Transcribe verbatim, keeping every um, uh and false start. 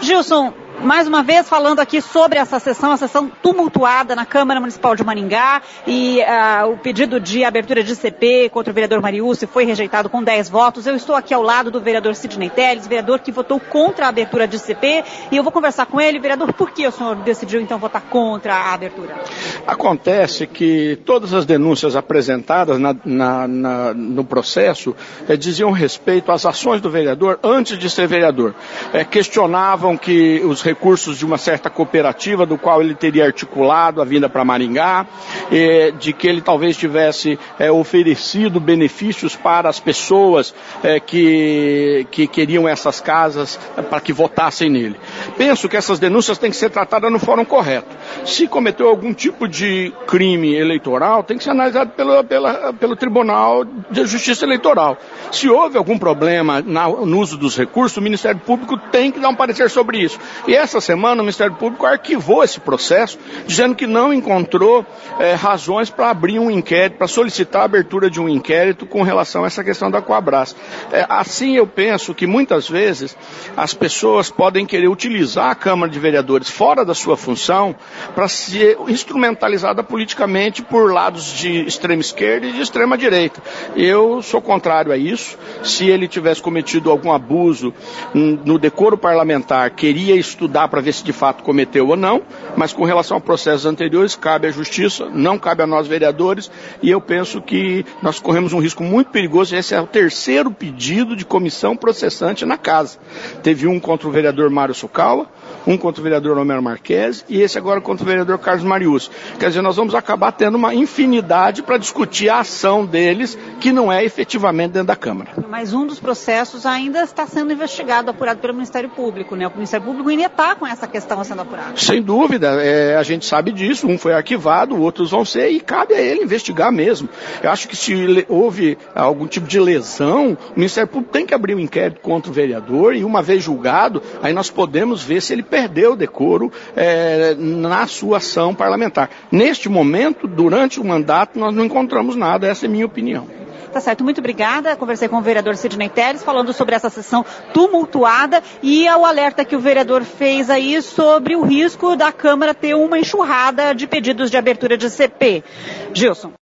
Gilson, mais uma vez falando aqui sobre essa sessão, a sessão tumultuada na Câmara Municipal de Maringá e uh, o pedido de abertura de C P contra o vereador Mariúcci foi rejeitado com dez votos. Eu estou aqui ao lado do vereador Sidney Telles, vereador que votou contra a abertura de C P, e eu vou conversar com ele. Vereador, por que o senhor decidiu então votar contra a abertura? Acontece que todas as denúncias apresentadas na, na, na, no processo é, diziam respeito às ações do vereador antes de ser vereador. É, questionavam que os recursos de uma certa cooperativa do qual ele teria articulado a vinda para Maringá, eh, de que ele talvez tivesse eh, oferecido benefícios para as pessoas eh, que, que queriam essas casas eh, para que votassem nele. Penso que essas denúncias têm que ser tratadas no fórum correto. Se cometeu algum tipo de crime eleitoral, tem que ser analisado pelo, pela, pelo Tribunal de Justiça Eleitoral. Se houve algum problema na, no uso dos recursos, o Ministério Público tem que dar um parecer sobre isso. E essa semana o Ministério Público arquivou esse processo, dizendo que não encontrou eh, razões para abrir um inquérito, para solicitar a abertura de um inquérito com relação a essa questão da Coabras. Eh, assim eu penso que muitas vezes as pessoas podem querer utilizar a Câmara de Vereadores fora da sua função para ser instrumentalizada politicamente por lados de extrema esquerda e de extrema direita. Eu sou contrário a isso. Se ele tivesse cometido algum abuso no decoro parlamentar, queria estudar para ver se de fato cometeu ou não, mas com relação a processos anteriores, cabe à Justiça, não cabe a nós vereadores, e eu penso que nós corremos um risco muito perigoso. Esse é o terceiro pedido de comissão processante na casa. Teve um contra o vereador Mário Sucawa, um contra o vereador Homero Marques e esse agora contra o vereador Carlos Mariúcci. Quer dizer, nós vamos acabar tendo uma infinidade para discutir a ação deles, que não é efetivamente dentro da Câmara. Mas um dos processos ainda está sendo investigado, apurado pelo Ministério Público, né? O Ministério Público ainda está com essa questão sendo apurada. Sem dúvida, é, a gente sabe disso, um foi arquivado, outros vão ser, e cabe a ele investigar mesmo. Eu acho que se houve algum tipo de lesão, o Ministério Público tem que abrir um inquérito contra o vereador, e uma vez julgado, aí nós podemos ver se ele perdeu o decoro é, na sua ação parlamentar. Neste momento, durante o mandato, nós não encontramos nada, essa é a minha opinião. Tá certo, muito obrigada. Conversei com o vereador Sidney Telles, falando sobre essa sessão tumultuada e ao alerta que o vereador fez aí sobre o risco da Câmara ter uma enxurrada de pedidos de abertura de C P. Gilson.